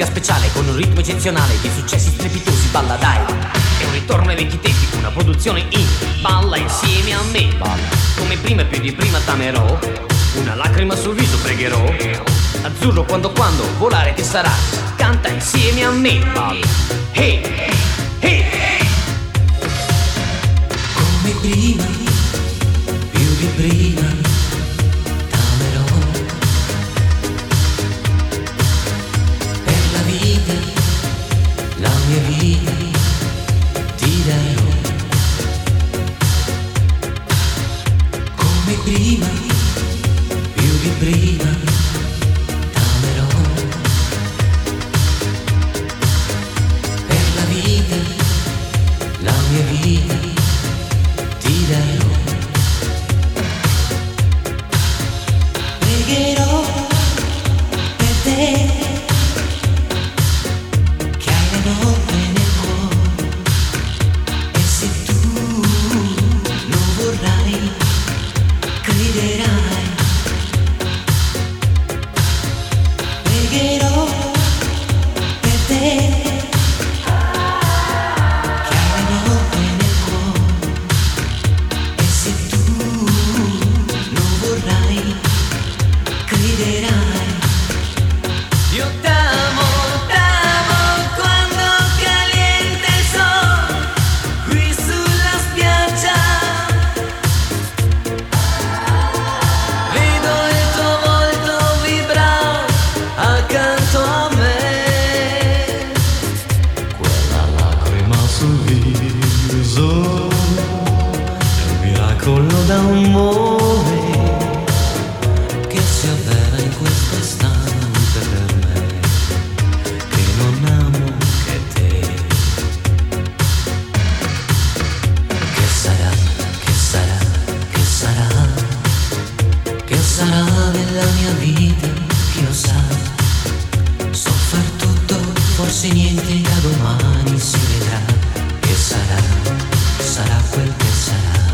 musica speciale con un ritmo eccezionale, di successi strepitosi, balla dai. È un ritorno ai vecchi tempi, una produzione indie. Balla insieme a me, balla. Come prima e più di prima t'amerò, una lacrima sul viso pregherò. Azzurro quando volare che sarà, canta insieme a me, balla. Hey, hey, hey. Come prima, più di prima t'amerò. Per la vita, la mia vita ti darò. Come prima, più di prima t'amerò. Per la vita, la mia vita ti darò. Pregherò per te che hai le notte nel cuore, e se tu lo vorrai crederai. Pregherò per te che hai le notte nel cuore, e se tu lo vorrai crederai. Io t'amo quando calienta il sole qui sulla spiaggia. Vedo il tuo volto vibrare accanto a me. Quella lacrima sul viso è un miracolo d'amore Che si avvera in questo istante per me, che non amo che te. Che sarà, che sarà, che sarà, che sarà della mia vita, chi lo sa. So far tutto, forse niente, da domani si vedrà. Che sarà, sarà quel che sarà.